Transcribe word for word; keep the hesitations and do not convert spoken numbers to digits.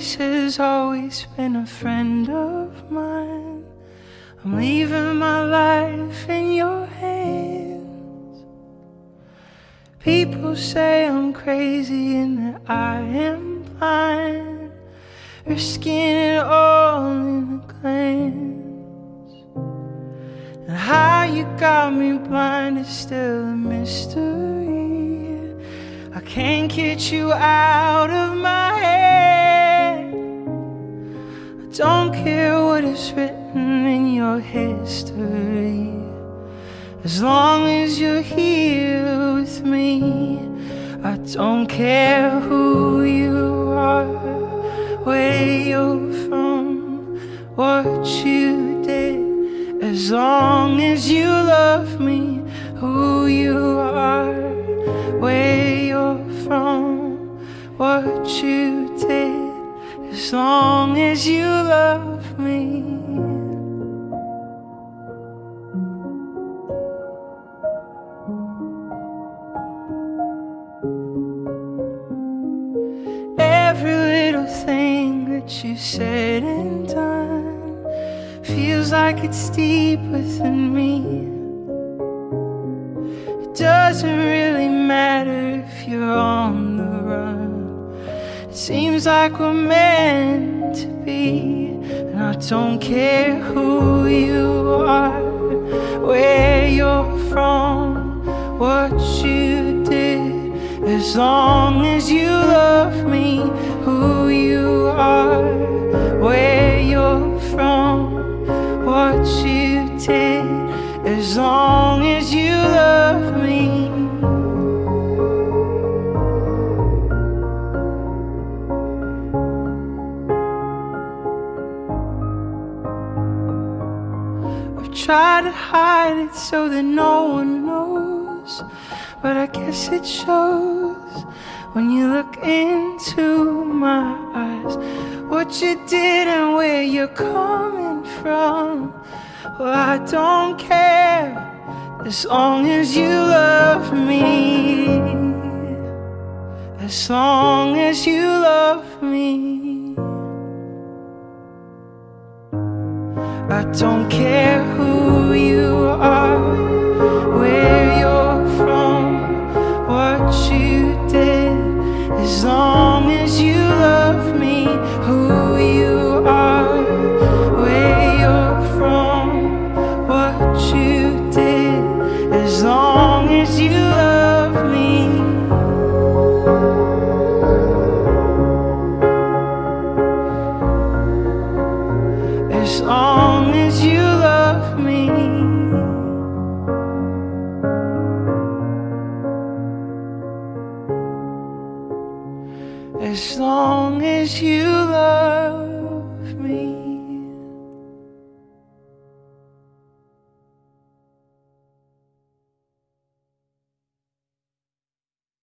voice has always been a friend of mine. I'm leaving my life in your hands. People say I'm crazy and that I am blind, risking it all in a glance. And how you got me blind is still a mystery. I can't get you out of my head. I don't care what is written in your history, as long as you're here with me. I don't care who you are, where you're from, what you did, as long as you love me. Who you are, where you're from, what you did, as long as you love me. Every little thing that you said and done feels like it's deep within me. It doesn't really matter if you're on the run. It seems like we're meant to be. And I don't care who you are, where you're from, what you did, as long as you love me. Who you are, where you're from, what you did, as long as you love me. I've tried to hide it so that no one knows, but I guess it shows when you look into my eyes. What you did and where you're coming from, well, I don't care, as long as you love me. As long as you love me. I don't care who you are, where you're from, what you did, as long as you love me. Who you are, where you're from, what you did, as long as you love me. As long as you love me. As long as you love me.